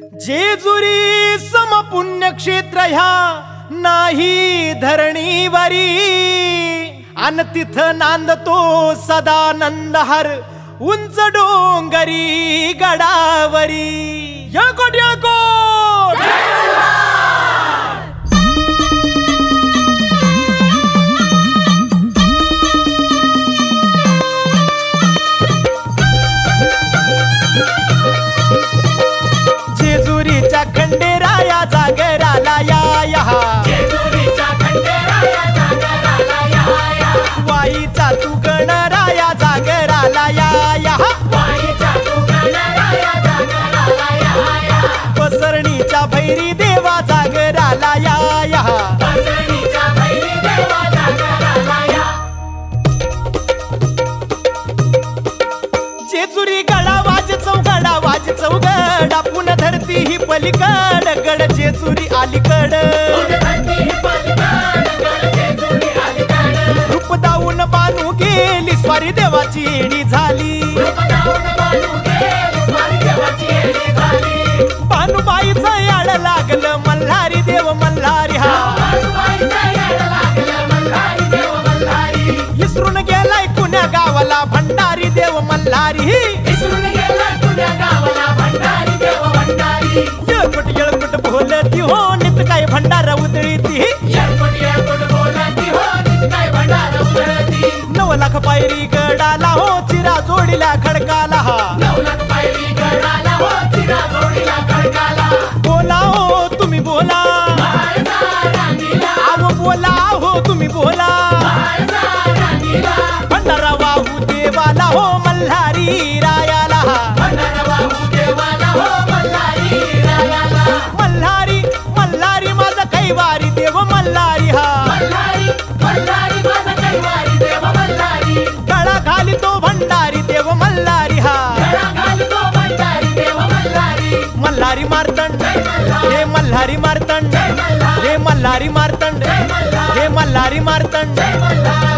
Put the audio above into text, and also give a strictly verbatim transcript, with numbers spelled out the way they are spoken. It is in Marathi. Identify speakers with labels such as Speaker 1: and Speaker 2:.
Speaker 1: जेजुरी सम पुण्यक्षेत्र ह्या नाही धरणीवरी, अन तिथ नांदतो सदानंद हर उंच डोंगरी गडावरी। यळकोट यळकोट जेजुरीच्या खंडेराया जागराला या या,
Speaker 2: जेजुरीच्या खंडेराया जागराला या या,
Speaker 1: वाईचा तू गणराया जागराला या या,
Speaker 2: वाईचा तू गणराया जागराला या या,
Speaker 1: पसरणीच्या भैरी देवा जागराला या या,
Speaker 2: पसरणीच्या भैरी देवा जागराला या।
Speaker 1: जेजुरी गडा वाज चौगडा वाज चौगडा, पुन धरती ही पलीकड गड जेजुरी अलीकड।
Speaker 2: धरती ही पलीकड गड जेजुरी अलीकड,
Speaker 1: रूप दाऊन बानू गेली स्वारी देवाची येणी झाली।
Speaker 2: रूप दाऊन बानू गेली स्वारी देवाची येणी झाली।
Speaker 1: भानुबाईचं याड लागलं मल्हारी देव मल्हारी हा,
Speaker 2: भानुबाईचं याड लागलं मल्हारी देव मल्हारी,
Speaker 1: इसरून गेलाय पुण्या गावाला भंडारी देव मल्हारी।
Speaker 2: इसरून गेला पुण्या गावाला भंडारी देव भंडारी।
Speaker 1: येळकोट येळकोट बोलती हो नित काय भंडारा उधळीती,
Speaker 2: येळकोट येळकोट बोलती हो नित काय भंडारा उधळीती।
Speaker 1: नऊ लाख पायरी गडाला हो चिरा जोडीला खडकाला हा,
Speaker 2: नऊ लाख पायरी गडाला हो चिरा जोडीला खडकाला।
Speaker 1: बोला हो तुम्ही बोला,
Speaker 2: महाराजा राणीला
Speaker 1: आव बोला हो तुम्ही बोला,
Speaker 2: महाराजा राणीला
Speaker 1: भंडारा वाहू देवाला हो मल्हारी रायाला हा,
Speaker 2: भंडारा वाहू देवाला हो मल्हारी रायाला।
Speaker 1: मल्हारी मल्हारी माझा कैवारी देव मल्हारी हा,
Speaker 2: मल्हारी मल्हारी माझा कैवारी देव मल्हारी,
Speaker 1: गळा घाली तो भंडारी देव मल्हारी हा,
Speaker 2: गळा घालतो भंडारी देव मल्हारी।
Speaker 1: मल्हारी मार्तंड हे मल्हारी मार्तंड, हे मल्हारी मार्तंड, हे मल्हारी मार्तंड।